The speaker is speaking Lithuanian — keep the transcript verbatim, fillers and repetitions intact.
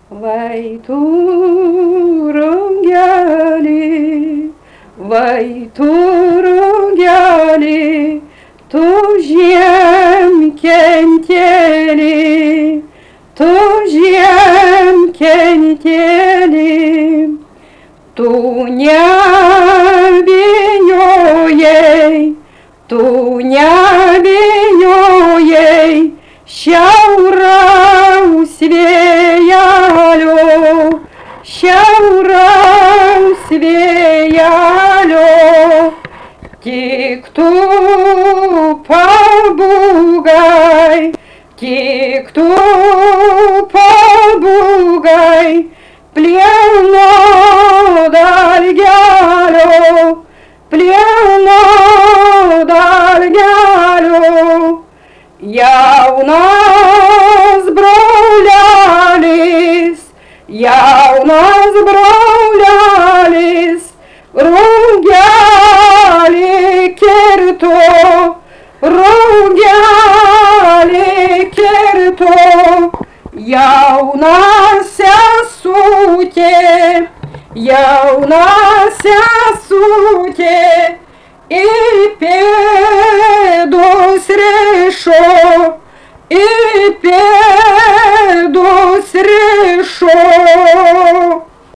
Vai tu runghiali, vai tu runghiali, tu žiem kentėli, tu žiem kentėli, tu nebijojai, tu nebijojai šiauraus vėjelio, šiauraus vėjelio, tik tu pabūgai, tik tu pabūgai plieno dalgelio, plieno dalgelio. Jaunas braulelis, jaunas braulelis, rungelį kirto, rungelį kirto. Jauna sesutė, jauna sesutė, ir pėdos rišo,